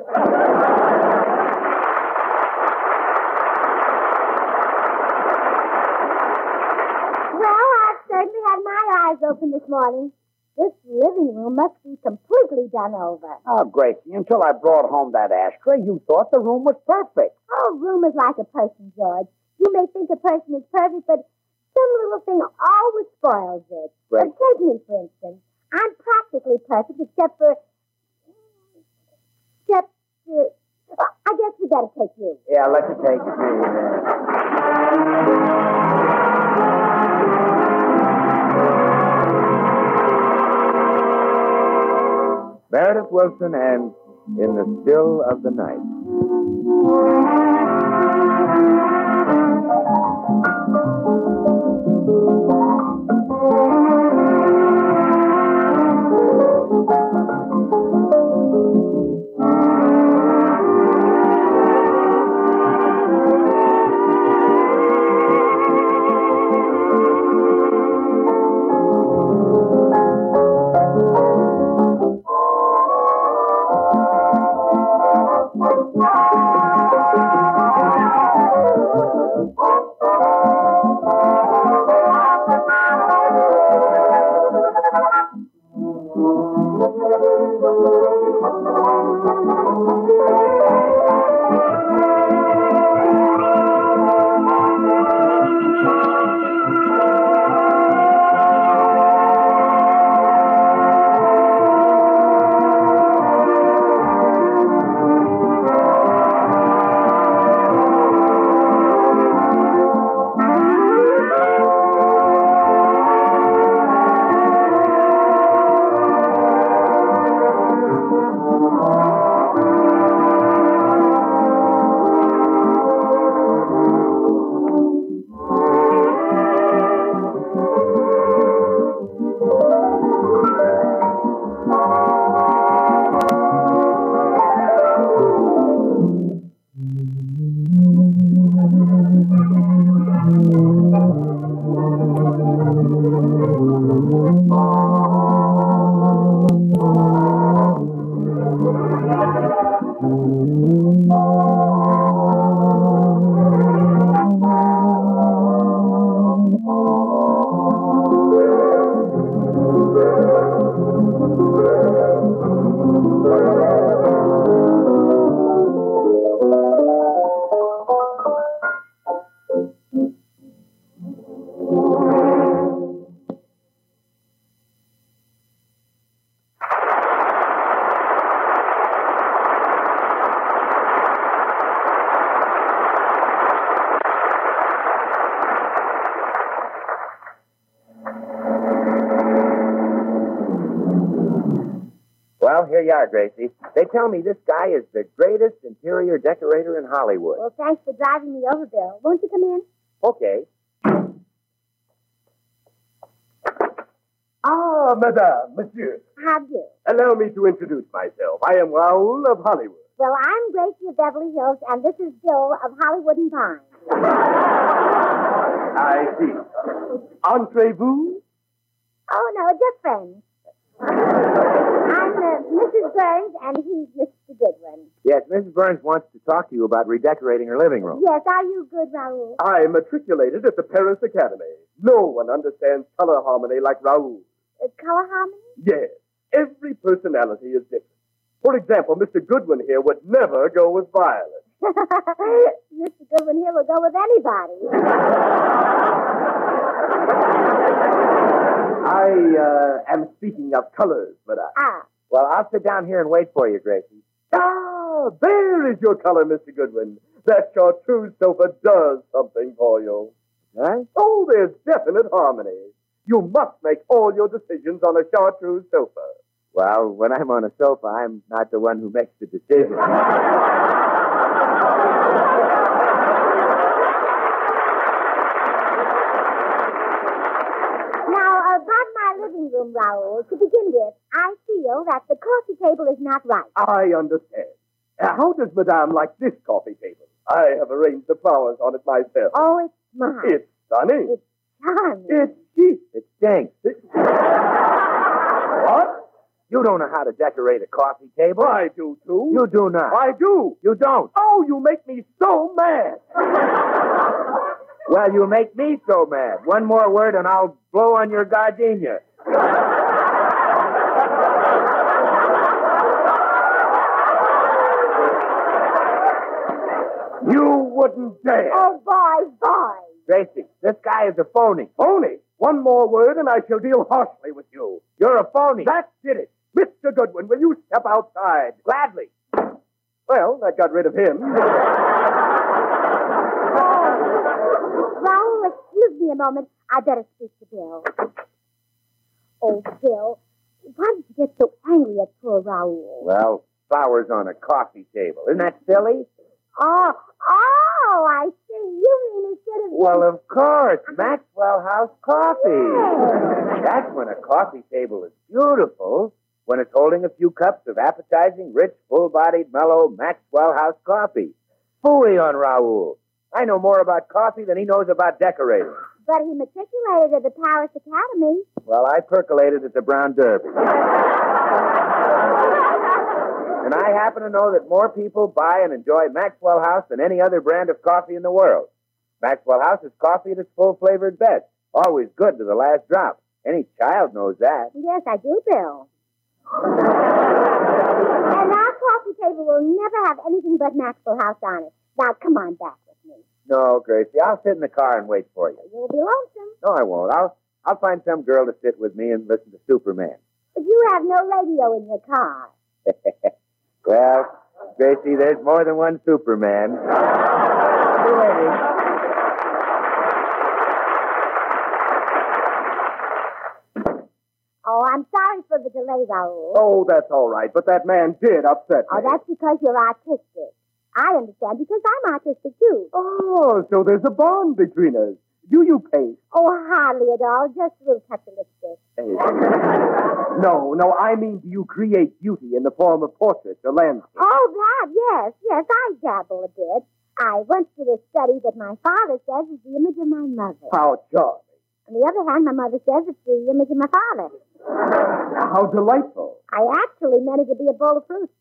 Well, I've certainly had my eyes open this morning. This living room must be completely done over. Oh, Gracie, until I brought home that ashtray, you thought the room was perfect. Oh, room is like a person, George. You may think a person is perfect, but some little thing always spoils it. Right. Take me, for instance. I'm practically perfect, except for... I guess we better take you. Yeah, let you take it. Meredith Wilson and In the Still of the Night. Well, here you are, Gracie. They tell me this guy is the greatest interior decorator in Hollywood. Well, thanks for driving me over, Bill. Won't you come in? Okay. Ah, madame, monsieur. How do you? Allow me to introduce myself. I am Raoul of Hollywood. Well, I'm Gracie of Beverly Hills, and this is Bill of Hollywood and Pine. I see. Entrez-vous? Oh, no, just friends. I'm Mrs. Burns, and he's Mr. Goodwin. Yes, Mrs. Burns wants to talk to you about redecorating her living room. Yes, are you good, Raoul? I matriculated at the Paris Academy. No one understands color harmony like Raoul. Color harmony? Yes. Every personality is different. For example, Mr. Goodwin here would never go with violet. Mr. Goodwin here will go with anybody. I am speaking of colors, madame. Ah. Well, I'll sit down here and wait for you, Gracie. Ah, there is your color, Mr. Goodwin. That chartreuse sofa does something for you. Huh? Oh, there's definite harmony. You must make all your decisions on a chartreuse sofa. Well, when I'm on a sofa, I'm not the one who makes the decision. Living room, Raoul. To begin with, I feel that the coffee table is not right. I understand. How does Madame like this coffee table? I have arranged the flowers on it myself. Oh, it's smart. It's stunning. It's charming. It's chic. It stinks. What? You don't know how to decorate a coffee table. I do, too. You do not. I do. You don't. Oh, you make me so mad. Well, you make me so mad. One more word and I'll blow on your gardenia. You wouldn't dare. Oh, boys. Gracie, this guy is a phony. Phony? One more word and I shall deal harshly with you. You're a phony. That did it. Mr. Goodwin, will you step outside? Gladly. Well, that got rid of him. Raoul, excuse me a moment. I better speak to Bill. Oh, Bill, why did you get so angry at poor Raoul? Well, flowers on a coffee table. Isn't that silly? Oh, I see. You mean he should have... Well, of course. Maxwell House coffee. That's when a coffee table is beautiful. When it's holding a few cups of appetizing, rich, full-bodied, mellow Maxwell House coffee. Phooey on Raoul. I know more about coffee than he knows about decorating. But he matriculated at the Paris Academy. Well, I percolated at the Brown Derby. And I happen to know that more people buy and enjoy Maxwell House than any other brand of coffee in the world. Maxwell House is coffee at its full-flavored best. Always good to the last drop. Any child knows that. Yes, I do, Bill. And our coffee table will never have anything but Maxwell House on it. Now, come on back with me. No, Gracie, I'll sit in the car and wait for you. You'll be lonesome. No, I won't. I'll find some girl to sit with me and listen to Superman. But you have no radio in your car. Well, Gracie, there's more than one Superman. See you later. Oh, I'm sorry for the delay, Raoul. Oh, that's all right, but that man did upset me. Oh, that's because you're artistic. I understand because I'm artistic, too. Oh, so there's a bond between us. Do you paint? Oh, hardly at all. Just a little touch of lipstick. No, I mean, do you create beauty in the form of portraits or landscapes? Oh, that, yes. Yes, I dabble a bit. I once did a study that my father says is the image of my mother. How charming. On the other hand, my mother says it's the image of my father. How delightful. I actually meant it to be a bowl of fruit.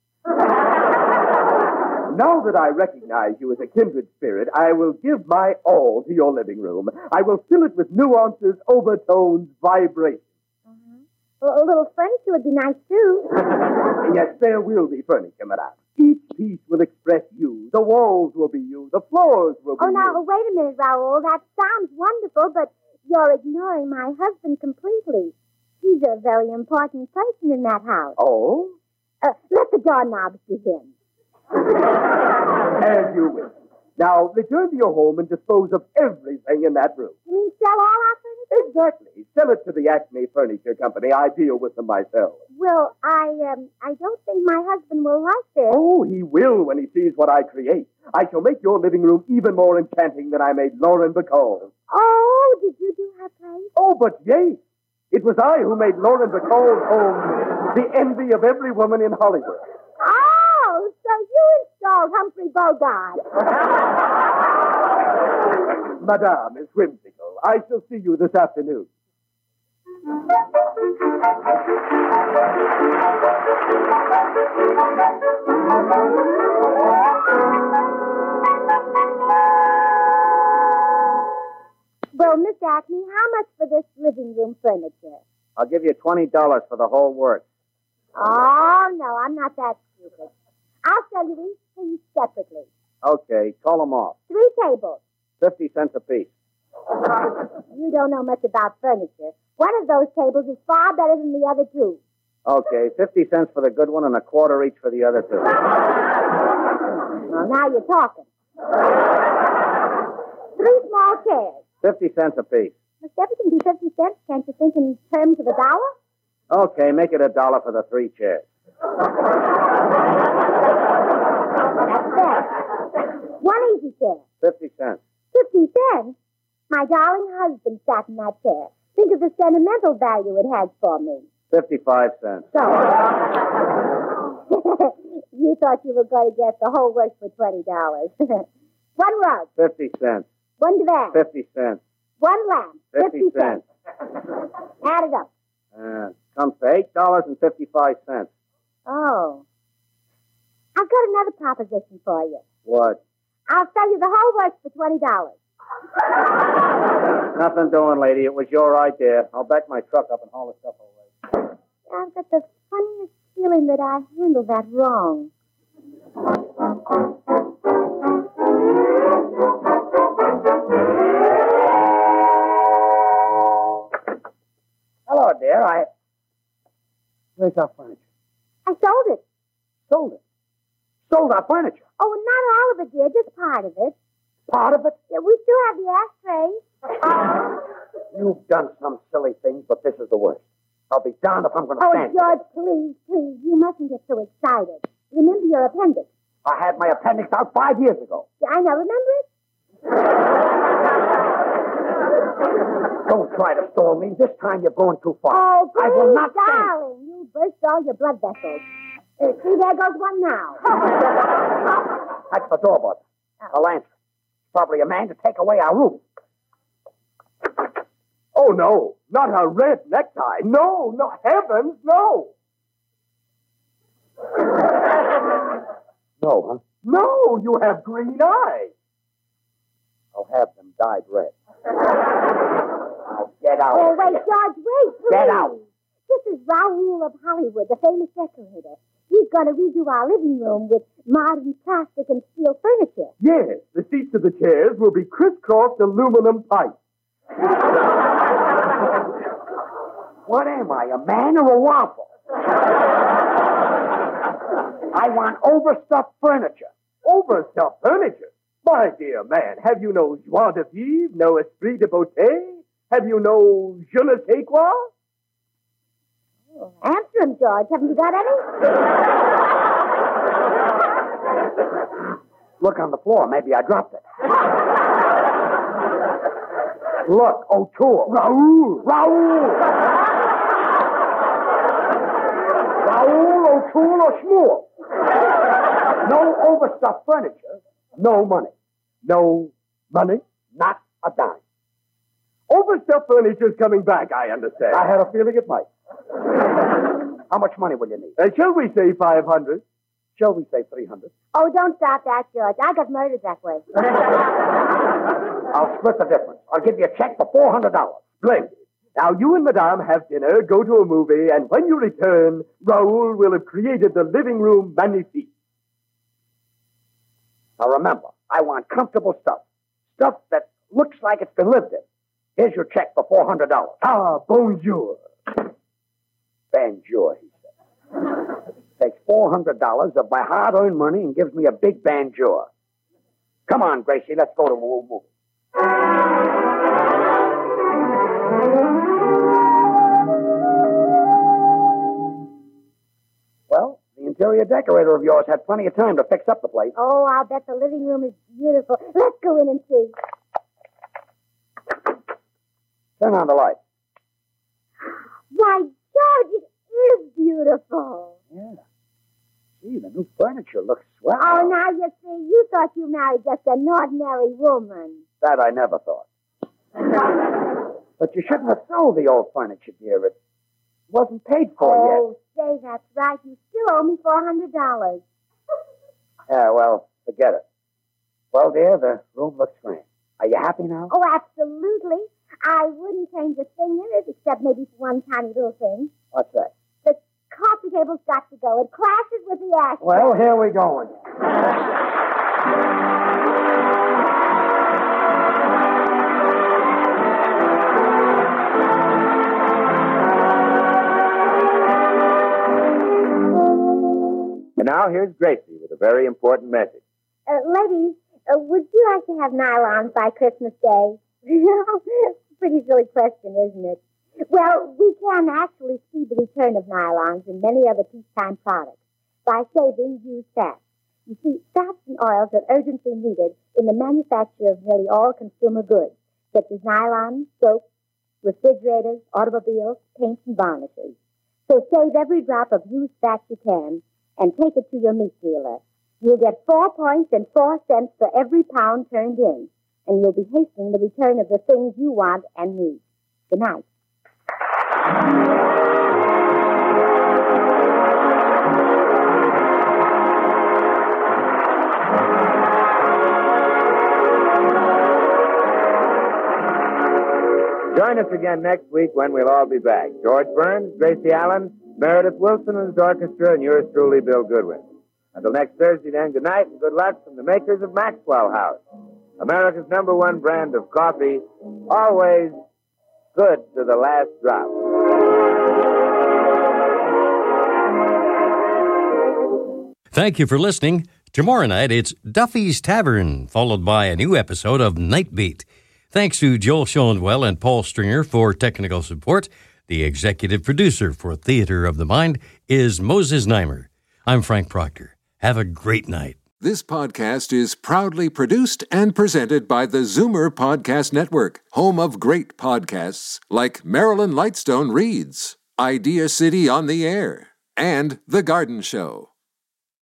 Now that I recognize you as a kindred spirit, I will give my all to your living room. I will fill it with nuances, overtones, vibrations. Well, a little furniture would be nice, too. Yes, there will be furniture, madame. Each piece will express you. The walls will be you. The floors will be Oh, now, you. wait a minute, Raoul. That sounds wonderful, but you're ignoring my husband completely. He's a very important person in that house. Oh? Let the doorknobs be him. As you wish. Now, return to your home and dispose of everything in that room. You mean sell all our furniture? Exactly. Sell it to the Acme Furniture Company. I deal with them myself. Well, I don't think my husband will like this. Oh, he will when he sees what I create. I shall make your living room even more enchanting than I made Lauren Bacall. Oh, did you do her play? Oh, but yes. It was I who made Lauren Bacall's home the envy of every woman in Hollywood. Oh, so you installed Humphrey Bogart. Madame is whimsical. I shall see you this afternoon. Well, Miss Acme, how much for this living room furniture? I'll give you $20 for the whole work. Oh, no, I'm not that stupid. I'll sell you each piece separately. Okay, call them off. 3 tables. 50 cents apiece. You don't know much about furniture. One of those tables is far better than the other 2. Okay, 50 cents for the good one and a quarter each for the other 2. Well, now you're talking. 3 small chairs. 50 cents apiece. Must everything be 50 cents? Can't you think in terms of $1? Okay, make it $1 for the 3 chairs. That's fair. 1 easy chair. 50 cents. 50 cents? My darling husband sat in that chair. Think of the sentimental value it has for me. 55 cents. So, you thought you were going to get the whole work for $20. 1 rug. 50 cents. 1 divan. 50 cents. 1 lamp. 50 cents. Add it up. Comes to $8.55. Oh. I've got another proposition for you. What? I'll sell you the whole works for $20. Nothing doing, lady. It was your idea. I'll back my truck up and haul the stuff away. I've got the funniest feeling that I handled that wrong. Hello, dear. Where's our furniture? I sold it. Sold it? Sold our furniture? Oh, not all of it, dear. Just part of it. Part of it? Yeah, we still have the ashtray. You've done some silly things, but this is the worst. I'll be darned if I'm going to Oh, stand George, please, please. You mustn't get so excited. Remember your appendix. I had my appendix out 5 years ago. Yeah, I know. Remember it? Don't try to stall me. This time you're going too far. Oh, please, I will not stand. darling. You burst all your blood vessels. See, there goes one now. That's the door buzzer. A lantern. Probably a man to take away our roof. Oh, no. Not a red necktie. No, no. Heavens, no. No, huh? No, you have green eyes. I'll have them dyed red. Now get out. Oh, wait, George, wait, please. Get out. This is Raoul of Hollywood, the famous decorator. He's going to redo our living room with modern plastic and steel furniture. Yes, the seats of the chairs will be crisscrossed aluminum pipe. What am I, a man or a waffle? I want overstuffed furniture. Overstuffed furniture? My dear man, have you no joie de vivre, no esprit de beauté? Have you no je ne sais quoi? Oh, answer him, George. Haven't you got any? Look on the floor. Maybe I dropped it. Look, O'Toole. Raoul. O'Toole or Schmuel. No overstuffed furniture. No money. No money? Not a dime. Overstuffed furniture's coming back, I understand. I had a feeling it might. How much money will you need? Shall we say 500? Shall we say 300? Oh, don't stop that, George. I got murdered that way. I'll split the difference. I'll give you a check for $400. Splendid. Now, you and Madame have dinner, go to a movie, and when you return, Raoul will have created the living room magnifique. Now, remember, I want comfortable stuff. Stuff that looks like it's been lived in. Here's your check for $400. Ah, bonjour. Banjour, he said. Takes $400 of my hard-earned money and gives me a big banjour. Come on, Gracie, let's go to a movie. interior decorator of yours had plenty of time to fix up the place. Oh, I'll bet the living room is beautiful. Let's go in and see. Turn on the light. Why, George, it is beautiful. Yeah. Gee, the new furniture looks swell. Oh, now you see, you thought you married just an ordinary woman. That I never thought. But you shouldn't have sold the old furniture, dear. It wasn't paid for Oh, say that's right. You still owe me $400. yet. Yeah, well, forget it. Well, dear, the room looks grand. Are you happy now? Oh, absolutely. I wouldn't change a thing in it, except maybe for one tiny little thing. What's that? The coffee table's got to go. It clashes with the ashtray. Well, here we go again. And now here's Gracie with a very important message. Ladies, would you like to have nylons by Christmas Day? Pretty silly question, isn't it? Well, we can actually see the return of nylons and many other peacetime products by saving used fats. You see, fats and oils are urgently needed in the manufacture of nearly all consumer goods, such as nylon, soap, refrigerators, automobiles, paints, and varnishes. So save every drop of used fat you can and take it to your meat dealer. You'll get 4 points and 4 cents for every pound turned in, and you'll be hastening the return of the things you want and need. Good night. Join us again next week when we'll all be back. George Burns, Gracie Allen, Meredith Wilson and his orchestra, and yours truly, Bill Goodwin. Until next Thursday, then, good night and good luck from the makers of Maxwell House, America's #1 brand of coffee, always good to the last drop. Thank you for listening. Tomorrow night, it's Duffy's Tavern, followed by a new episode of Night Beat. Thanks to Joel Schoenwell and Paul Stringer for technical support. The executive producer for Theater of the Mind is Moses Neimer. I'm Frank Proctor. Have a great night. This podcast is proudly produced and presented by the Zoomer Podcast Network, home of great podcasts like Marilyn Lightstone Reads, Idea City on the Air, and The Garden Show.